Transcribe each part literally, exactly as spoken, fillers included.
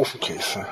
Ofenkäse.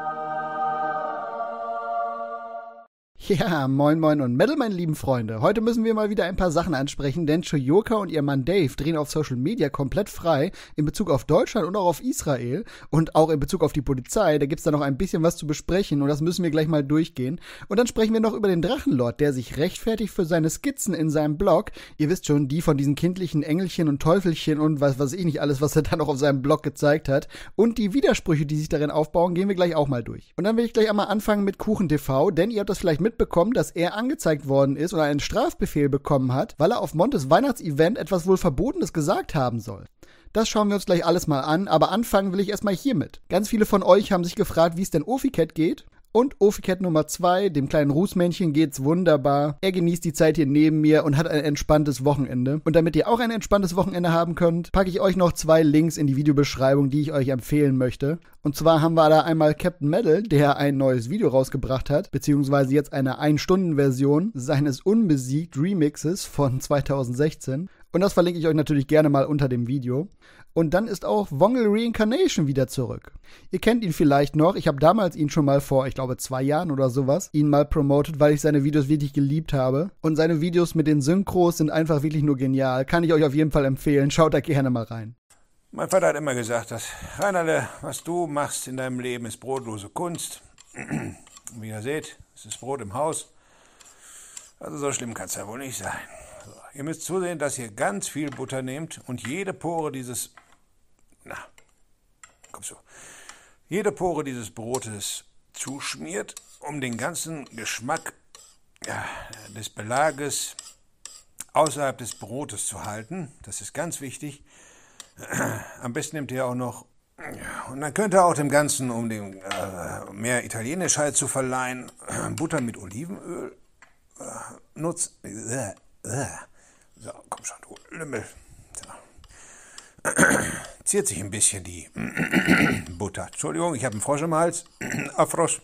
Ja, moin moin und Metal, meine lieben Freunde. Heute müssen wir mal wieder ein paar Sachen ansprechen, denn Shoyoka und ihr Mann Dave drehen auf Social Media komplett frei in Bezug auf Deutschland und auch auf Israel und auch in Bezug auf die Polizei. Da gibt's da noch ein bisschen was zu besprechen und das müssen wir gleich mal durchgehen. Und dann sprechen wir noch über den Drachenlord, der sich rechtfertigt für seine Skizzen in seinem Blog. Ihr wisst schon, die von diesen kindlichen Engelchen und Teufelchen und was weiß ich nicht alles, was er da noch auf seinem Blog gezeigt hat. Und die Widersprüche, die sich darin aufbauen, gehen wir gleich auch mal durch. Und dann will ich gleich einmal anfangen mit Kuchen T V, denn ihr habt das vielleicht mitbekommen, dass er angezeigt worden ist oder einen Strafbefehl bekommen hat, weil er auf Montes Weihnachtsevent etwas wohl Verbotenes gesagt haben soll. Das schauen wir uns gleich alles mal an, aber anfangen will ich erstmal hiermit. Ganz viele von euch haben sich gefragt, wie es denn Oficat geht. Und Oficat Nummer zwei, dem kleinen Rußmännchen, geht's wunderbar. Er genießt die Zeit hier neben mir und hat ein entspanntes Wochenende. Und damit ihr auch ein entspanntes Wochenende haben könnt, packe ich euch noch zwei Links in die Videobeschreibung, die ich euch empfehlen möchte. Und zwar haben wir da einmal Captain Metal, der ein neues Video rausgebracht hat, beziehungsweise jetzt eine ein-Stunden-Version seines Unbesiegt Remixes von zweitausendsechzehn. Und das verlinke ich euch natürlich gerne mal unter dem Video. Und dann ist auch Wongel Reincarnation wieder zurück. Ihr kennt ihn vielleicht noch. Ich habe damals ihn schon mal vor, ich glaube, zwei Jahren oder sowas, ihn mal promotet, weil ich seine Videos wirklich geliebt habe. Und seine Videos mit den Synchros sind einfach wirklich nur genial. Kann ich euch auf jeden Fall empfehlen. Schaut da gerne mal rein. Mein Vater hat immer gesagt, dass Rainerle, was du machst in deinem Leben, ist brotlose Kunst. Wie ihr seht, es ist Brot im Haus. Also so schlimm kann es ja wohl nicht sein. So, ihr müsst zusehen, dass ihr ganz viel Butter nehmt und jede Pore dieses... Na, komm so. Jede Pore dieses Brotes zuschmiert, um den ganzen Geschmack ja, des Belages außerhalb des Brotes zu halten. Das ist ganz wichtig. Am besten nehmt ihr auch noch, und dann könnt ihr auch dem Ganzen, um dem äh, mehr Italienischheit zu verleihen, Butter mit Olivenöl äh, nutzen. Äh, äh. So, komm schon, du Lümmel. So. Ziert sich ein bisschen die Butter. Entschuldigung, ich habe einen Frosch im Hals. Ah, Frosch.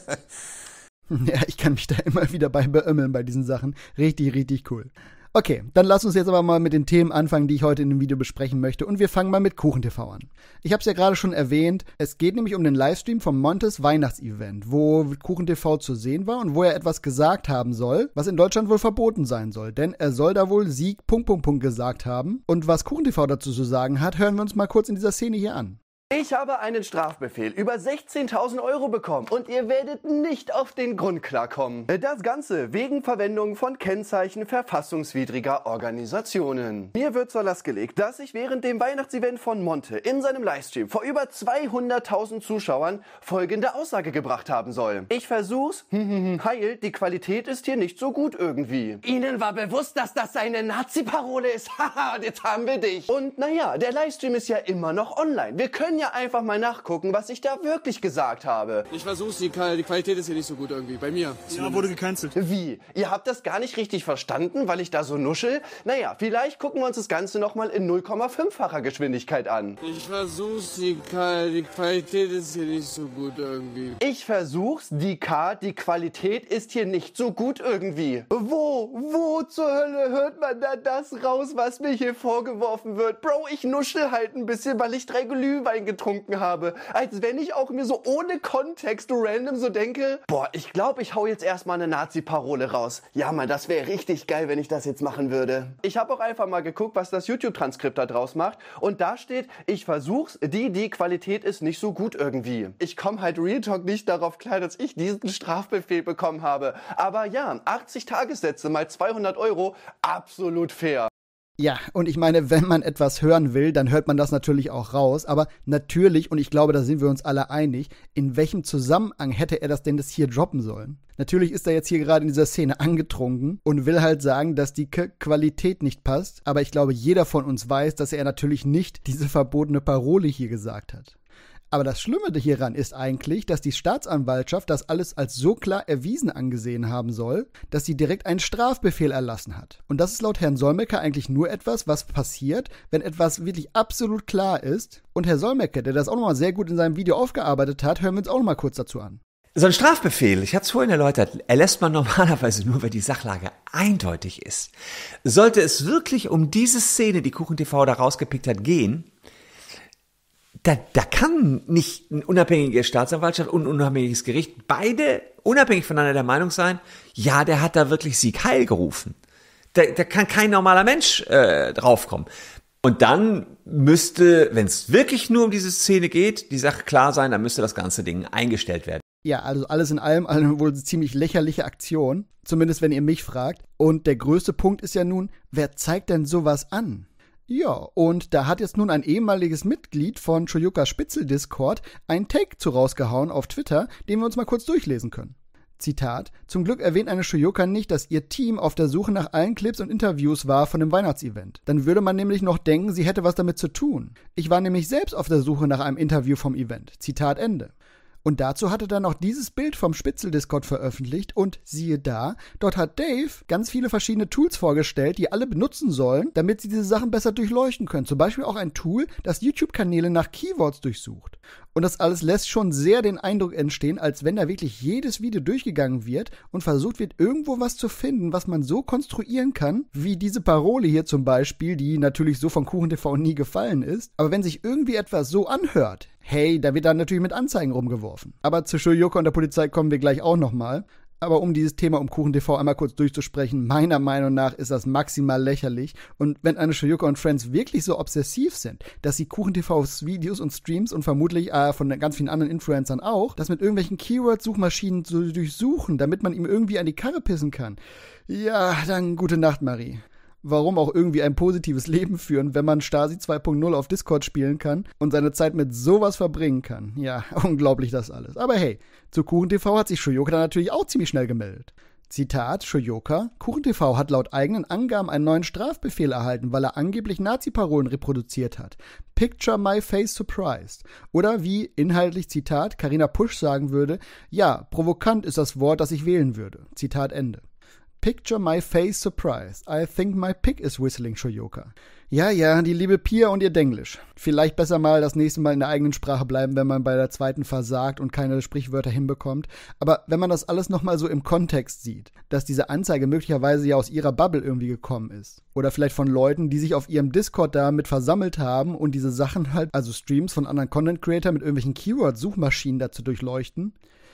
Ja, ich kann mich da immer wieder bei beömmeln bei diesen Sachen. Richtig, richtig cool. Okay, dann lasst uns jetzt aber mal mit den Themen anfangen, die ich heute in dem Video besprechen möchte. Und wir fangen mal mit Kuchen T V an. Ich habe es ja gerade schon erwähnt, es geht nämlich um den Livestream vom Montes Weihnachtsevent, wo Kuchen T V zu sehen war und wo er etwas gesagt haben soll, was in Deutschland wohl verboten sein soll. Denn er soll da wohl Sieg Punkt, Punkt, Punkt gesagt haben. Und was Kuchen T V dazu zu sagen hat, hören wir uns mal kurz in dieser Szene hier an. Ich habe einen Strafbefehl über sechzehntausend Euro bekommen und ihr werdet nicht auf den Grund klarkommen. Das Ganze wegen Verwendung von Kennzeichen verfassungswidriger Organisationen. Mir wird zur Last gelegt, dass ich während dem Weihnachtsevent von Monte in seinem Livestream vor über zweihunderttausend Zuschauern folgende Aussage gebracht haben soll. Ich versuch's, heil, die Qualität ist hier nicht so gut irgendwie. Ihnen war bewusst, dass das eine Nazi-Parole ist. Haha, jetzt haben wir dich. Und naja, der Livestream ist ja immer noch online. Wir können ja einfach mal nachgucken, was ich da wirklich gesagt habe. Ich versuch's, die, die Qualität ist hier nicht so gut irgendwie, bei mir. Ja, wurde gecancelt. Wie? Ihr habt das gar nicht richtig verstanden, weil ich da so nuschel? Naja, vielleicht gucken wir uns das Ganze nochmal in null Komma fünf-facher Geschwindigkeit an. Ich versuch's, die, die Qualität ist hier nicht so gut irgendwie. Ich versuch's, die K, die Qualität ist hier nicht so gut irgendwie. Wo, wo zur Hölle hört man da das raus, was mir hier vorgeworfen wird? Bro, ich nuschel halt ein bisschen, weil ich drei Glühwein getrunken habe. Als wenn ich auch mir so ohne Kontext random so denke, boah, ich glaube, ich hau jetzt erstmal eine Nazi-Parole raus. Ja, Mann, das wäre richtig geil, wenn ich das jetzt machen würde. Ich habe auch einfach mal geguckt, was das YouTube-Transkript da draus macht und da steht, ich versuch's, die, die Qualität ist nicht so gut irgendwie. Ich komme halt Real Talk nicht darauf klar, dass ich diesen Strafbefehl bekommen habe. Aber ja, achtzig Tagessätze mal zweihundert Euro, absolut fair. Ja, und ich meine, wenn man etwas hören will, dann hört man das natürlich auch raus. Aber natürlich, und ich glaube, da sind wir uns alle einig, in welchem Zusammenhang hätte er das denn das hier droppen sollen? Natürlich ist er jetzt hier gerade in dieser Szene angetrunken und will halt sagen, dass die K- Qualität nicht passt. Aber ich glaube, jeder von uns weiß, dass er natürlich nicht diese verbotene Parole hier gesagt hat. Aber das Schlimme hieran ist eigentlich, dass die Staatsanwaltschaft das alles als so klar erwiesen angesehen haben soll, dass sie direkt einen Strafbefehl erlassen hat. Und das ist laut Herrn Solmecke eigentlich nur etwas, was passiert, wenn etwas wirklich absolut klar ist. Und Herr Solmecke, der das auch nochmal sehr gut in seinem Video aufgearbeitet hat, hören wir uns auch nochmal kurz dazu an. So ein Strafbefehl, ich hatte es vorhin erläutert, erlässt man normalerweise nur, wenn die Sachlage eindeutig ist. Sollte es wirklich um diese Szene, die Kuchen T V da rausgepickt hat, gehen, da, da kann nicht eine unabhängige Staatsanwaltschaft und ein unabhängiges Gericht beide unabhängig voneinander der Meinung sein, ja, der hat da wirklich Sieg Heil gerufen. Da, da kann kein normaler Mensch äh, draufkommen. Und dann müsste, wenn es wirklich nur um diese Szene geht, die Sache klar sein, dann müsste das ganze Ding eingestellt werden. Ja, also alles in allem eine wohl ziemlich lächerliche Aktion, zumindest wenn ihr mich fragt. Und der größte Punkt ist ja nun, wer zeigt denn sowas an? Ja, und da hat jetzt nun ein ehemaliges Mitglied von Shoyokas Spitzel-Discord einen Take zu rausgehauen auf Twitter, den wir uns mal kurz durchlesen können. Zitat: Zum Glück erwähnt eine Shoyoka nicht, dass ihr Team auf der Suche nach allen Clips und Interviews war von dem Weihnachtsevent. Dann würde man nämlich noch denken, sie hätte was damit zu tun. Ich war nämlich selbst auf der Suche nach einem Interview vom Event. Zitat Ende. Und dazu hatte dann noch dieses Bild vom Spitzel-Discord veröffentlicht und siehe da, dort hat Dave ganz viele verschiedene Tools vorgestellt, die alle benutzen sollen, damit sie diese Sachen besser durchleuchten können. Zum Beispiel auch ein Tool, das YouTube-Kanäle nach Keywords durchsucht. Und das alles lässt schon sehr den Eindruck entstehen, als wenn da wirklich jedes Video durchgegangen wird und versucht wird, irgendwo was zu finden, was man so konstruieren kann, wie diese Parole hier zum Beispiel, die natürlich so von KuchenTV nie gefallen ist. Aber wenn sich irgendwie etwas so anhört, hey, da wird dann natürlich mit Anzeigen rumgeworfen. Aber zu Shoyoka und der Polizei kommen wir gleich auch nochmal. Aber um dieses Thema um KuchenTV einmal kurz durchzusprechen, meiner Meinung nach ist das maximal lächerlich. Und wenn eine Shoyoka und Friends wirklich so obsessiv sind, dass sie KuchenTVs Videos und Streams und vermutlich äh, von ganz vielen anderen Influencern auch, das mit irgendwelchen Keyword-Suchmaschinen zu durchsuchen, damit man ihm irgendwie an die Karre pissen kann, ja, dann gute Nacht, Marie. Warum auch irgendwie ein positives Leben führen, wenn man Stasi zwei Punkt null auf Discord spielen kann und seine Zeit mit sowas verbringen kann. Ja, unglaublich das alles. Aber hey, zu KuchenTV hat sich Shoyoka dann natürlich auch ziemlich schnell gemeldet. Zitat, Shoyoka: KuchenTV hat laut eigenen Angaben einen neuen Strafbefehl erhalten, weil er angeblich Nazi-Parolen reproduziert hat. Picture my face surprised. Oder wie inhaltlich, Zitat, Carina Pusch sagen würde, ja, provokant ist das Wort, das ich wählen würde. Zitat Ende. Picture my face surprised. I think my pig is whistling, Shoyoka. Ja, ja, die liebe Pia und ihr Denglisch. Vielleicht besser mal das nächste Mal in der eigenen Sprache bleiben, wenn man bei der zweiten versagt und keine Sprichwörter hinbekommt. Aber wenn man das alles nochmal so im Kontext sieht, dass diese Anzeige möglicherweise ja aus ihrer Bubble irgendwie gekommen ist. Oder vielleicht von Leuten, die sich auf ihrem Discord da mit versammelt haben und diese Sachen halt, also Streams von anderen Content-Creator mit irgendwelchen Keyword-Suchmaschinen dazu durchleuchten.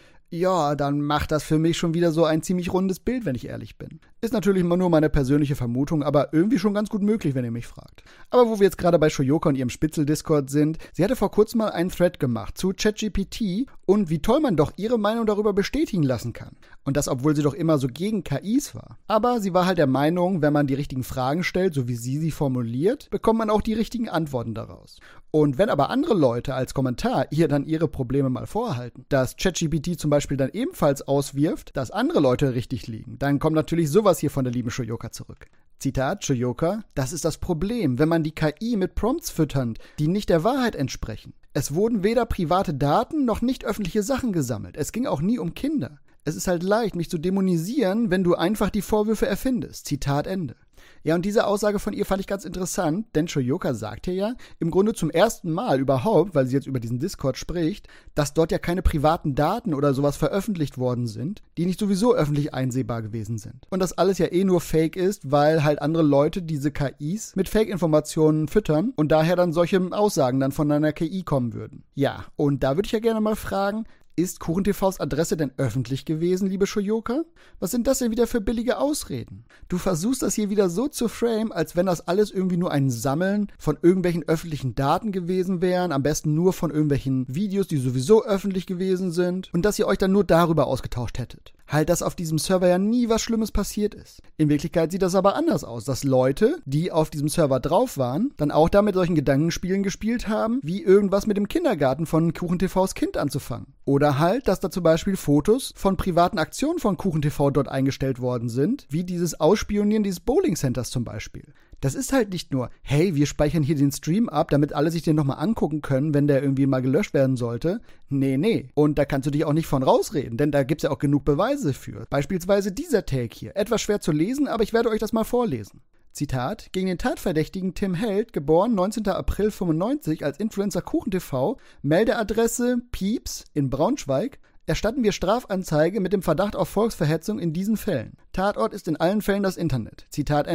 Ja, dann macht das für mich schon wieder so ein ziemlich rundes Bild, wenn ich ehrlich bin. Ist natürlich immer nur meine persönliche Vermutung, aber irgendwie schon ganz gut möglich, wenn ihr mich fragt. Aber wo wir jetzt gerade bei Shoyoka und ihrem Spitzel-Discord sind, sie hatte vor kurzem mal einen Thread gemacht zu ChatGPT und wie toll man doch ihre Meinung darüber bestätigen lassen kann. Und das, obwohl sie doch immer so gegen K Is war. Aber sie war halt der Meinung, wenn man die richtigen Fragen stellt, so wie sie sie formuliert, bekommt man auch die richtigen Antworten daraus. Und wenn aber andere Leute als Kommentar ihr dann ihre Probleme mal vorhalten, dass ChatGPT zum Beispiel dann ebenfalls auswirft, dass andere Leute richtig liegen, dann kommt natürlich sowas hier von der lieben Shoyoka zurück. Zitat, Shoyoka: Das ist das Problem, wenn man die K I mit Prompts füttert, die nicht der Wahrheit entsprechen. Es wurden weder private Daten noch nicht öffentliche Sachen gesammelt. Es ging auch nie um Kinder. Es ist halt leicht, mich zu dämonisieren, wenn du einfach die Vorwürfe erfindest. Zitat Ende. Ja, und diese Aussage von ihr fand ich ganz interessant, denn Shoyoka sagte ja im Grunde zum ersten Mal überhaupt, weil sie jetzt über diesen Discord spricht, dass dort ja keine privaten Daten oder sowas veröffentlicht worden sind, die nicht sowieso öffentlich einsehbar gewesen sind. Und das alles ja eh nur Fake ist, weil halt andere Leute diese K Is mit Fake-Informationen füttern und daher dann solche Aussagen dann von einer K I kommen würden. Ja, und da würde ich ja gerne mal fragen, ist KuchenTVs Adresse denn öffentlich gewesen, liebe Shoyoka? Was sind das denn wieder für billige Ausreden? Du versuchst das hier wieder so zu frame, als wenn das alles irgendwie nur ein Sammeln von irgendwelchen öffentlichen Daten gewesen wären, am besten nur von irgendwelchen Videos, die sowieso öffentlich gewesen sind und dass ihr euch dann nur darüber ausgetauscht hättet. Halt, dass auf diesem Server ja nie was Schlimmes passiert ist. In Wirklichkeit sieht das aber anders aus, dass Leute, die auf diesem Server drauf waren, dann auch da mit solchen Gedankenspielen gespielt haben, wie irgendwas mit dem Kindergarten von KuchenTVs Kind anzufangen. Oder halt, dass da zum Beispiel Fotos von privaten Aktionen von KuchenTV dort eingestellt worden sind, wie dieses Ausspionieren dieses Bowling-Centers zum Beispiel. Das ist halt nicht nur, hey, wir speichern hier den Stream ab, damit alle sich den nochmal angucken können, wenn der irgendwie mal gelöscht werden sollte. Nee, nee. Und da kannst du dich auch nicht von rausreden, denn da gibt's ja auch genug Beweise für. Beispielsweise dieser Take hier. Etwas schwer zu lesen, aber ich werde euch das mal vorlesen. Zitat, gegen den Tatverdächtigen Tim Held, geboren neunzehnten April fünfundneunzig als Influencer KuchenTV, Meldeadresse Pieps in Braunschweig, erstatten wir Strafanzeige mit dem Verdacht auf Volksverhetzung in diesen Fällen. Tatort ist in allen Fällen das Internet. Zitat Ende.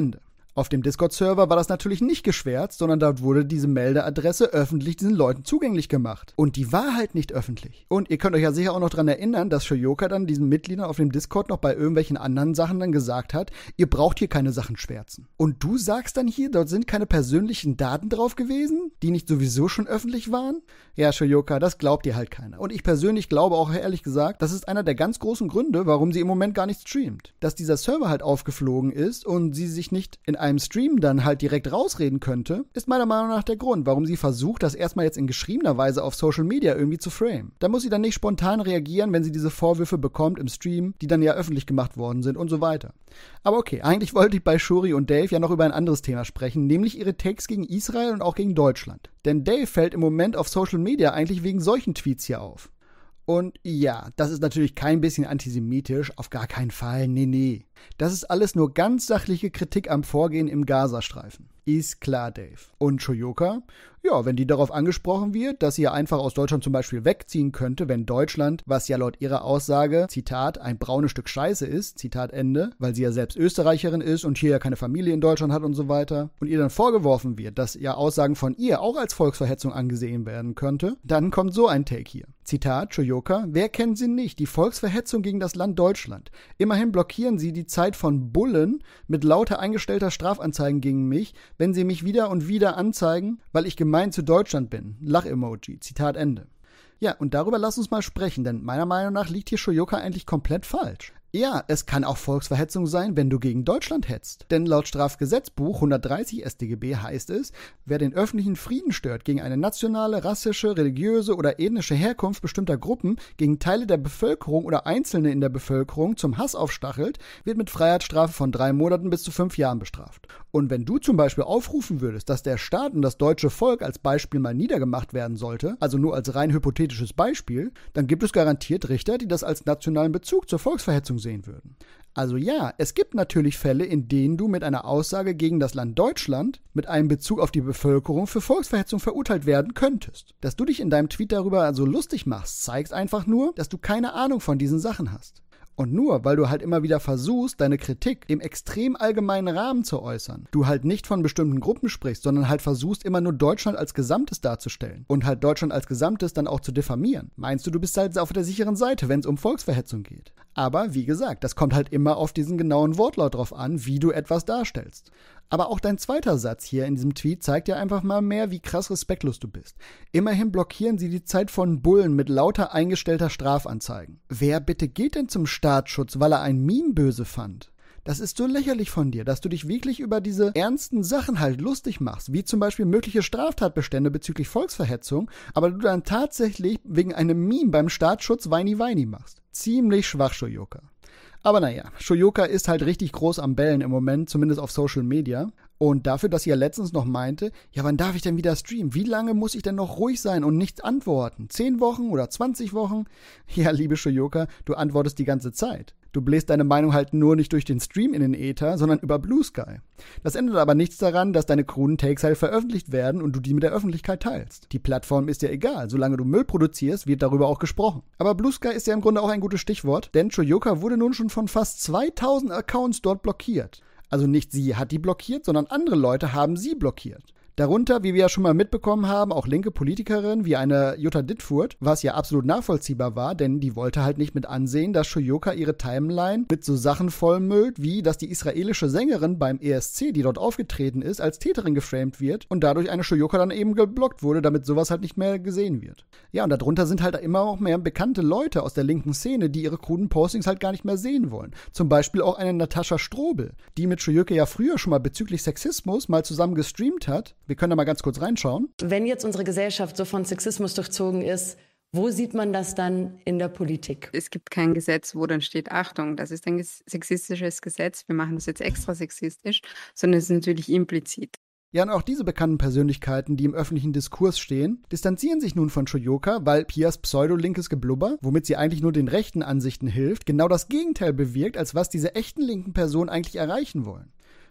Auf dem Discord-Server war das natürlich nicht geschwärzt, sondern dort wurde diese Meldeadresse öffentlich diesen Leuten zugänglich gemacht. Und die war halt nicht öffentlich. Und ihr könnt euch ja sicher auch noch daran erinnern, dass Shoyoka dann diesen Mitgliedern auf dem Discord noch bei irgendwelchen anderen Sachen dann gesagt hat, ihr braucht hier keine Sachen schwärzen. Und du sagst dann hier, dort sind keine persönlichen Daten drauf gewesen, die nicht sowieso schon öffentlich waren? Ja, Shoyoka, das glaubt ihr halt keiner. Und ich persönlich glaube auch ehrlich gesagt, das ist einer der ganz großen Gründe, warum sie im Moment gar nicht streamt. Dass dieser Server halt aufgeflogen ist und sie sich nicht in einem Stream dann halt direkt rausreden könnte, ist meiner Meinung nach der Grund, warum sie versucht, das erstmal jetzt in geschriebener Weise auf Social Media irgendwie zu framen. Da muss sie dann nicht spontan reagieren, wenn sie diese Vorwürfe bekommt im Stream, die dann ja öffentlich gemacht worden sind und so weiter. Aber okay, eigentlich wollte ich bei Shuri und Dave ja noch über ein anderes Thema sprechen, nämlich ihre Takes gegen Israel und auch gegen Deutschland. Denn Dave fällt im Moment auf Social Media eigentlich wegen solchen Tweets hier auf. Und ja, das ist natürlich kein bisschen antisemitisch, auf gar keinen Fall, nee, nee. Das ist alles nur ganz sachliche Kritik am Vorgehen im Gazastreifen. Ist klar, Dave. Und Shoyoka? Ja, wenn die darauf angesprochen wird, dass sie ja einfach aus Deutschland zum Beispiel wegziehen könnte, wenn Deutschland, was ja laut ihrer Aussage, Zitat, ein braunes Stück Scheiße ist, Zitat Ende, weil sie ja selbst Österreicherin ist und hier ja keine Familie in Deutschland hat und so weiter, und ihr dann vorgeworfen wird, dass ja Aussagen von ihr auch als Volksverhetzung angesehen werden könnte, dann kommt so ein Take hier. Zitat, Shoyoka, wer kennt sie nicht? Die Volksverhetzung gegen das Land Deutschland. Immerhin blockieren sie die Zeit von Bullen mit lauter eingestellter Strafanzeigen gegen mich, wenn sie mich wieder und wieder anzeigen, weil ich gemein zu Deutschland bin. Lach-Emoji. Zitat Ende. Ja, und darüber lass uns mal sprechen, denn meiner Meinung nach liegt hier Shoyoka eigentlich komplett falsch. Ja, es kann auch Volksverhetzung sein, wenn du gegen Deutschland hetzt. Denn laut Strafgesetzbuch hundertdreißig S t G B heißt es, wer den öffentlichen Frieden stört, gegen eine nationale, rassische, religiöse oder ethnische Herkunft bestimmter Gruppen, gegen Teile der Bevölkerung oder Einzelne in der Bevölkerung zum Hass aufstachelt, wird mit Freiheitsstrafe von drei Monaten bis zu fünf Jahren bestraft. Und wenn du zum Beispiel aufrufen würdest, dass der Staat und das deutsche Volk als Beispiel mal niedergemacht werden sollte, also nur als rein hypothetisches Beispiel, dann gibt es garantiert Richter, die das als nationalen Bezug zur Volksverhetzung sehen würden. Also ja, es gibt natürlich Fälle, in denen du mit einer Aussage gegen das Land Deutschland mit einem Bezug auf die Bevölkerung für Volksverhetzung verurteilt werden könntest. Dass du dich in deinem Tweet darüber also lustig machst, zeigt einfach nur, dass du keine Ahnung von diesen Sachen hast. Und nur, weil du halt immer wieder versuchst, deine Kritik im extrem allgemeinen Rahmen zu äußern, du halt nicht von bestimmten Gruppen sprichst, sondern halt versuchst, immer nur Deutschland als Gesamtes darzustellen und halt Deutschland als Gesamtes dann auch zu diffamieren, meinst du, du bist halt auf der sicheren Seite, wenn es um Volksverhetzung geht. Aber wie gesagt, das kommt halt immer auf diesen genauen Wortlaut drauf an, wie du etwas darstellst. Aber auch dein zweiter Satz hier in diesem Tweet zeigt ja einfach mal mehr, wie krass respektlos du bist. Immerhin blockieren sie die Zeit von Bullen mit lauter eingestellter Strafanzeigen. Wer bitte geht denn zum Staatsschutz, weil er ein Meme böse fand? Das ist so lächerlich von dir, dass du dich wirklich über diese ernsten Sachen halt lustig machst, wie zum Beispiel mögliche Straftatbestände bezüglich Volksverhetzung, aber du dann tatsächlich wegen einem Meme beim Staatsschutz Weini-Weini machst. Ziemlich schwach, Shoyoka. Aber naja, Shoyoka ist halt richtig groß am Bellen im Moment, zumindest auf Social Media. Und dafür, dass sie ja letztens noch meinte, ja, wann darf ich denn wieder streamen? Wie lange muss ich denn noch ruhig sein und nichts antworten? Zehn Wochen oder zwanzig Wochen? Ja, liebe Shoyoka, du antwortest die ganze Zeit. Du bläst deine Meinung halt nur nicht durch den Stream in den Äther, sondern über Blue Sky. Das ändert aber nichts daran, dass deine kruden Takes halt veröffentlicht werden und du die mit der Öffentlichkeit teilst. Die Plattform ist ja egal, solange du Müll produzierst, wird darüber auch gesprochen. Aber Blue Sky ist ja im Grunde auch ein gutes Stichwort, denn Shoyoka wurde nun schon von fast zweitausend Accounts dort blockiert. Also nicht sie hat die blockiert, sondern andere Leute haben sie blockiert. Darunter, wie wir ja schon mal mitbekommen haben, auch linke Politikerinnen wie eine Jutta Dittfurt, was ja absolut nachvollziehbar war, denn die wollte halt nicht mit ansehen, dass Shoyoka ihre Timeline mit so Sachen vollmüllt, wie dass die israelische Sängerin beim E S C, die dort aufgetreten ist, als Täterin geframed wird und dadurch eine Shoyoka dann eben geblockt wurde, damit sowas halt nicht mehr gesehen wird. Ja, und darunter sind halt immer auch mehr bekannte Leute aus der linken Szene, die ihre kruden Postings halt gar nicht mehr sehen wollen. Zum Beispiel auch eine Natascha Strobel, die mit Shoyoka ja früher schon mal bezüglich Sexismus mal zusammen gestreamt hat. Wir können da mal ganz kurz reinschauen. Wenn jetzt unsere Gesellschaft so von Sexismus durchzogen ist, wo sieht man das dann in der Politik? Es gibt kein Gesetz, wo dann steht, Achtung, das ist ein sexistisches Gesetz, wir machen das jetzt extra sexistisch, sondern es ist natürlich implizit. Ja, und auch diese bekannten Persönlichkeiten, die im öffentlichen Diskurs stehen, distanzieren sich nun von Shoyoka, weil Pias pseudo-linkes Geblubber, womit sie eigentlich nur den rechten Ansichten hilft, genau das Gegenteil bewirkt, als was diese echten linken Personen eigentlich erreichen wollen.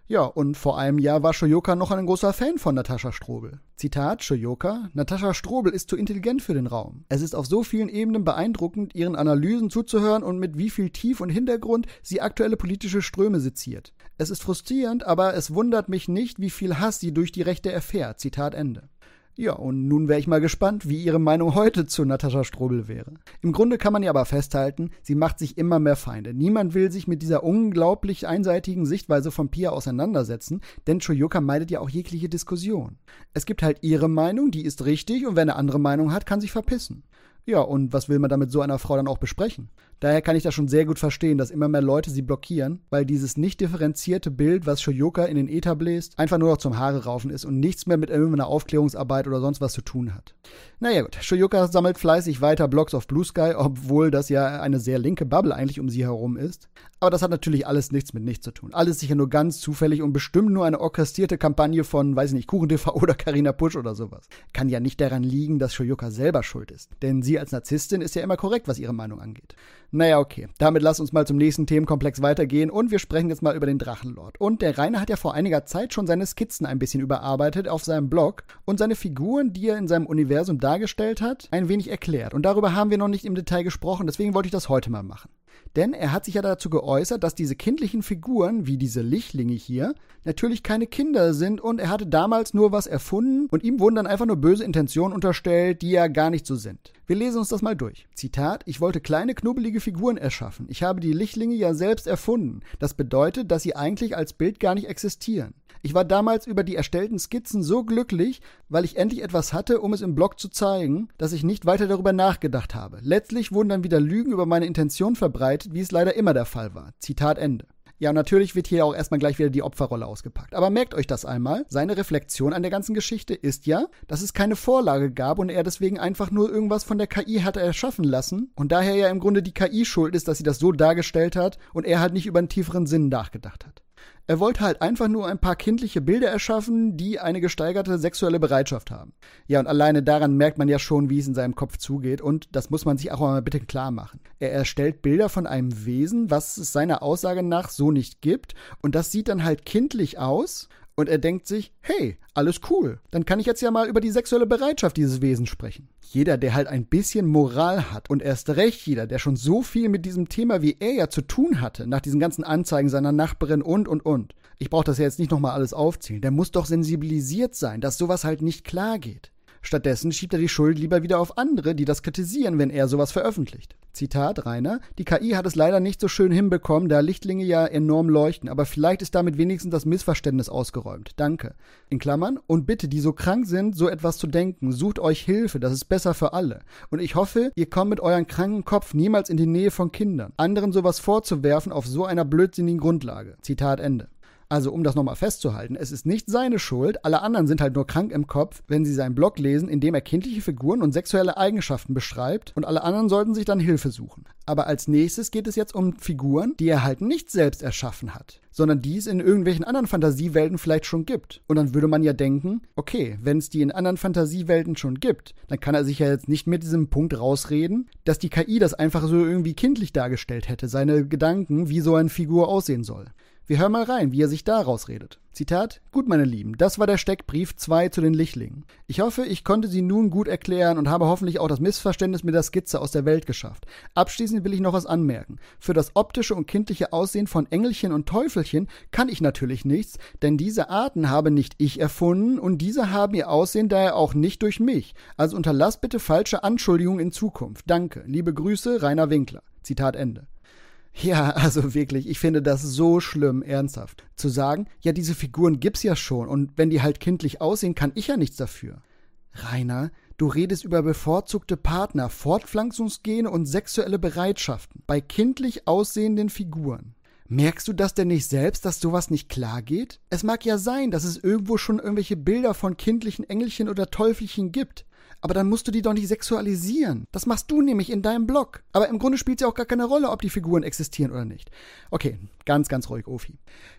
Ja, und vor einem Jahr war Shoyoka noch ein großer Fan von Natascha Strobel. Zitat Shoyoka: Natascha Strobel ist zu intelligent für den Raum. Es ist auf so vielen Ebenen beeindruckend, ihren Analysen zuzuhören und mit wie viel Tief und Hintergrund sie aktuelle politische Ströme seziert. Es ist frustrierend, aber es wundert mich nicht, wie viel Hass sie durch die Rechte erfährt. Zitat Ende. Ja, und nun wäre ich mal gespannt, wie Ihre Meinung heute zu Natascha Strobel wäre. Im Grunde kann man ja aber festhalten, sie macht sich immer mehr Feinde. Niemand will sich mit dieser unglaublich einseitigen Sichtweise von Pia auseinandersetzen, denn Shoyoka meidet ja auch jegliche Diskussion. Es gibt halt ihre Meinung, die ist richtig, und wer eine andere Meinung hat, kann sich verpissen. Ja, und was will man da mit so einer Frau dann auch besprechen? Daher kann ich das schon sehr gut verstehen, dass immer mehr Leute sie blockieren, weil dieses nicht differenzierte Bild, was Shoyoka in den Äther bläst, einfach nur noch zum Haare raufen ist und nichts mehr mit irgendeiner Aufklärungsarbeit oder sonst was zu tun hat. Naja gut, Shoyoka sammelt fleißig weiter Blogs auf Blue Sky, obwohl das ja eine sehr linke Bubble eigentlich um sie herum ist. Aber das hat natürlich alles nichts mit nichts zu tun. Alles sicher nur ganz zufällig und bestimmt nur eine orchestrierte Kampagne von, weiß ich nicht, KuchenTV oder Carina Pusch oder sowas. Kann ja nicht daran liegen, dass Shoyoka selber schuld ist. Denn sie als Narzisstin ist ja immer korrekt, was ihre Meinung angeht. Naja, okay. Damit lasst uns mal zum nächsten Themenkomplex weitergehen und wir sprechen jetzt mal über den Drachenlord. Und der Rainer hat ja vor einiger Zeit schon seine Skizzen ein bisschen überarbeitet auf seinem Blog und seine Figuren, die er in seinem Universum dargestellt hat, ein wenig erklärt. Und darüber haben wir noch nicht im Detail gesprochen, deswegen wollte ich das heute mal machen. Denn er hat sich ja dazu geäußert, dass diese kindlichen Figuren, wie diese Lichtlinge hier, natürlich keine Kinder sind und er hatte damals nur was erfunden und ihm wurden dann einfach nur böse Intentionen unterstellt, die ja gar nicht so sind. Wir lesen uns das mal durch. Zitat: Ich wollte kleine, knubbelige Figuren erschaffen. Ich habe die Lichtlinge ja selbst erfunden. Das bedeutet, dass sie eigentlich als Bild gar nicht existieren. Ich war damals über die erstellten Skizzen so glücklich, weil ich endlich etwas hatte, um es im Blog zu zeigen, dass ich nicht weiter darüber nachgedacht habe. Letztlich wurden dann wieder Lügen über meine Intention verbreitet, wie es leider immer der Fall war. Zitat Ende. Ja, und natürlich wird hier auch erstmal gleich wieder die Opferrolle ausgepackt. Aber merkt euch das einmal, seine Reflexion an der ganzen Geschichte ist ja, dass es keine Vorlage gab und er deswegen einfach nur irgendwas von der K I hatte erschaffen lassen und daher ja im Grunde die K I schuld ist, dass sie das so dargestellt hat und er halt nicht über einen tieferen Sinn nachgedacht hat. Er wollte halt einfach nur ein paar kindliche Bilder erschaffen, die eine gesteigerte sexuelle Bereitschaft haben. Ja, und alleine daran merkt man ja schon, wie es in seinem Kopf zugeht. Und das muss man sich auch mal bitte klar machen. Er erstellt Bilder von einem Wesen, was es seiner Aussage nach so nicht gibt. Und das sieht dann halt kindlich aus. Und er denkt sich, hey, alles cool. Dann kann ich jetzt ja mal über die sexuelle Bereitschaft dieses Wesens sprechen. Jeder, der halt ein bisschen Moral hat und erst recht jeder, der schon so viel mit diesem Thema wie er ja zu tun hatte, nach diesen ganzen Anzeigen seiner Nachbarin und, und, und. Ich brauche das ja jetzt nicht nochmal alles aufzählen. Der muss doch sensibilisiert sein, dass sowas halt nicht klar geht. Stattdessen schiebt er die Schuld lieber wieder auf andere, die das kritisieren, wenn er sowas veröffentlicht. Zitat Rainer: Die K I hat es leider nicht so schön hinbekommen, da Lichtlinge ja enorm leuchten, aber vielleicht ist damit wenigstens das Missverständnis ausgeräumt. Danke. In Klammern: Und bitte, die so krank sind, so etwas zu denken, sucht euch Hilfe, das ist besser für alle. Und ich hoffe, ihr kommt mit eurem kranken Kopf niemals in die Nähe von Kindern, anderen sowas vorzuwerfen auf so einer blödsinnigen Grundlage. Zitat Ende. Also um das nochmal festzuhalten, es ist nicht seine Schuld, alle anderen sind halt nur krank im Kopf, wenn sie seinen Blog lesen, in dem er kindliche Figuren und sexuelle Eigenschaften beschreibt und alle anderen sollten sich dann Hilfe suchen. Aber als nächstes geht es jetzt um Figuren, die er halt nicht selbst erschaffen hat, sondern die es in irgendwelchen anderen Fantasiewelten vielleicht schon gibt. Und dann würde man ja denken, okay, wenn es die in anderen Fantasiewelten schon gibt, dann kann er sich ja jetzt nicht mit diesem Punkt rausreden, dass die K I das einfach so irgendwie kindlich dargestellt hätte, seine Gedanken, wie so eine Figur aussehen soll. Wir hören mal rein, wie er sich da rausredet. Zitat: Gut, meine Lieben, das war der Steckbrief zwei zu den Lichtlingen. Ich hoffe, ich konnte sie nun gut erklären und habe hoffentlich auch das Missverständnis mit der Skizze aus der Welt geschafft. Abschließend will ich noch was anmerken. Für das optische und kindliche Aussehen von Engelchen und Teufelchen kann ich natürlich nichts, denn diese Arten habe nicht ich erfunden und diese haben ihr Aussehen daher auch nicht durch mich. Also unterlasst bitte falsche Anschuldigungen in Zukunft. Danke. Liebe Grüße, Rainer Winkler. Zitat Ende. Ja, also wirklich, ich finde das so schlimm, ernsthaft. Zu sagen, ja, diese Figuren gibt's ja schon und wenn die halt kindlich aussehen, kann ich ja nichts dafür. Rainer, du redest über bevorzugte Partner, Fortpflanzungsgene und sexuelle Bereitschaften bei kindlich aussehenden Figuren. Merkst du das denn nicht selbst, dass sowas nicht klar geht? Es mag ja sein, dass es irgendwo schon irgendwelche Bilder von kindlichen Engelchen oder Teufelchen gibt. Aber dann musst du die doch nicht sexualisieren. Das machst du nämlich in deinem Blog. Aber im Grunde spielt es ja auch gar keine Rolle, ob die Figuren existieren oder nicht. Okay, ganz, ganz ruhig, Ofi.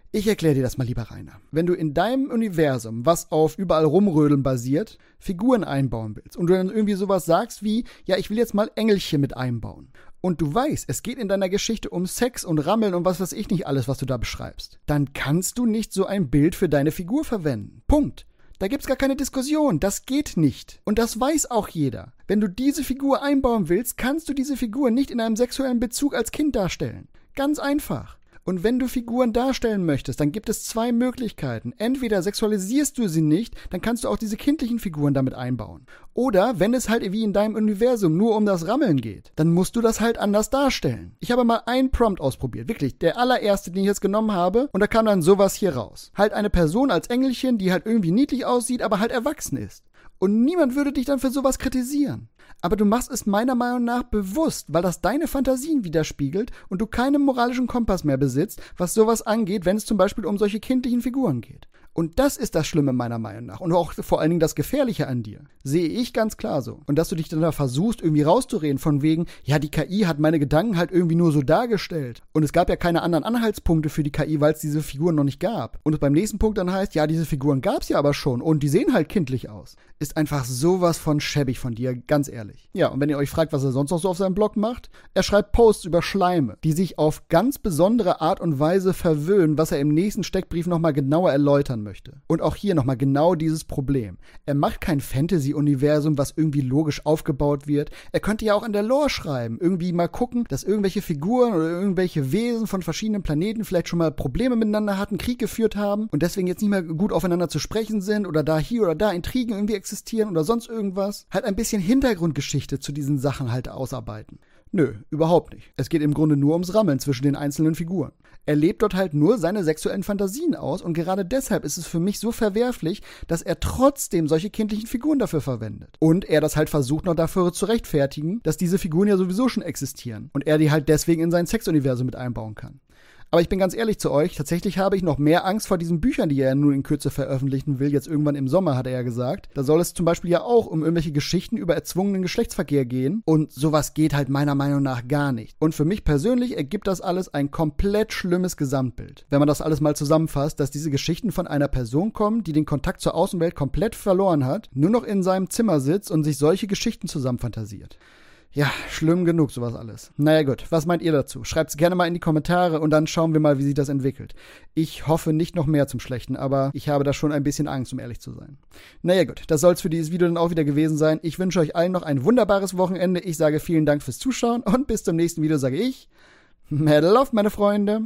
Ich erkläre dir das mal lieber, Rainer. Wenn du in deinem Universum, was auf überall rumrödeln basiert, Figuren einbauen willst und du dann irgendwie sowas sagst wie, ja, ich will jetzt mal Engelchen mit einbauen. Und du weißt, es geht in deiner Geschichte um Sex und Rammeln und was weiß ich nicht alles, was du da beschreibst. Dann kannst du nicht so ein Bild für deine Figur verwenden. Punkt. Da gibt's gar keine Diskussion. Das geht nicht. Und das weiß auch jeder. Wenn du diese Figur einbauen willst, kannst du diese Figur nicht in einem sexuellen Bezug als Kind darstellen. Ganz einfach. Und wenn du Figuren darstellen möchtest, dann gibt es zwei Möglichkeiten. Entweder sexualisierst du sie nicht, dann kannst du auch diese kindlichen Figuren damit einbauen. Oder wenn es halt wie in deinem Universum nur um das Rammeln geht, dann musst du das halt anders darstellen. Ich habe mal einen Prompt ausprobiert, wirklich, der allererste, den ich jetzt genommen habe, und da kam dann sowas hier raus. Halt eine Person als Engelchen, die halt irgendwie niedlich aussieht, aber halt erwachsen ist. Und niemand würde dich dann für sowas kritisieren. Aber du machst es meiner Meinung nach bewusst, weil das deine Fantasien widerspiegelt und du keinen moralischen Kompass mehr besitzt, was sowas angeht, wenn es zum Beispiel um solche kindlichen Figuren geht. Und das ist das Schlimme meiner Meinung nach und auch vor allen Dingen das Gefährliche an dir. Sehe ich ganz klar so. Und dass du dich dann da versuchst, irgendwie rauszureden von wegen, ja, die K I hat meine Gedanken halt irgendwie nur so dargestellt. Und es gab ja keine anderen Anhaltspunkte für die K I, weil es diese Figuren noch nicht gab. Und es beim nächsten Punkt dann heißt, ja, diese Figuren gab es ja aber schon und die sehen halt kindlich aus. Ist einfach sowas von schäbig von dir, ganz ehrlich. Ja, und wenn ihr euch fragt, was er sonst noch so auf seinem Blog macht, er schreibt Posts über Schleime, die sich auf ganz besondere Art und Weise verwöhnen, was er im nächsten Steckbrief nochmal genauer erläutern möchte. Und auch hier nochmal genau dieses Problem. Er macht kein Fantasy-Universum, was irgendwie logisch aufgebaut wird. Er könnte ja auch an der Lore schreiben, irgendwie mal gucken, dass irgendwelche Figuren oder irgendwelche Wesen von verschiedenen Planeten vielleicht schon mal Probleme miteinander hatten, Krieg geführt haben und deswegen jetzt nicht mehr gut aufeinander zu sprechen sind oder da hier oder da Intrigen irgendwie existieren oder sonst irgendwas. Halt ein bisschen Hintergrundgeschichte zu diesen Sachen halt ausarbeiten. Nö, überhaupt nicht. Es geht im Grunde nur ums Rammeln zwischen den einzelnen Figuren. Er lebt dort halt nur seine sexuellen Fantasien aus und gerade deshalb ist es für mich so verwerflich, dass er trotzdem solche kindlichen Figuren dafür verwendet. Und er das halt versucht noch dafür zu rechtfertigen, dass diese Figuren ja sowieso schon existieren und er die halt deswegen in sein Sexuniversum mit einbauen kann. Aber ich bin ganz ehrlich zu euch, tatsächlich habe ich noch mehr Angst vor diesen Büchern, die er nun in Kürze veröffentlichen will, jetzt irgendwann im Sommer, hat er ja gesagt. Da soll es zum Beispiel ja auch um irgendwelche Geschichten über erzwungenen Geschlechtsverkehr gehen und sowas geht halt meiner Meinung nach gar nicht. Und für mich persönlich ergibt das alles ein komplett schlimmes Gesamtbild. Wenn man das alles mal zusammenfasst, dass diese Geschichten von einer Person kommen, die den Kontakt zur Außenwelt komplett verloren hat, nur noch in seinem Zimmer sitzt und sich solche Geschichten zusammenfantasiert. Ja, schlimm genug, sowas alles. Naja gut, was meint ihr dazu? Schreibt's gerne mal in die Kommentare und dann schauen wir mal, wie sich das entwickelt. Ich hoffe nicht noch mehr zum Schlechten, aber ich habe da schon ein bisschen Angst, um ehrlich zu sein. Naja gut, das soll's für dieses Video dann auch wieder gewesen sein. Ich wünsche euch allen noch ein wunderbares Wochenende. Ich sage vielen Dank fürs Zuschauen und bis zum nächsten Video sage ich, Medal of, meine Freunde.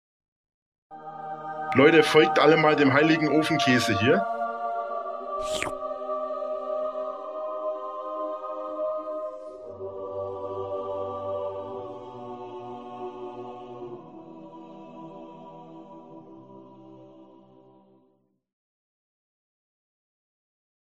Leute, folgt alle mal dem heiligen Ofenkäse hier.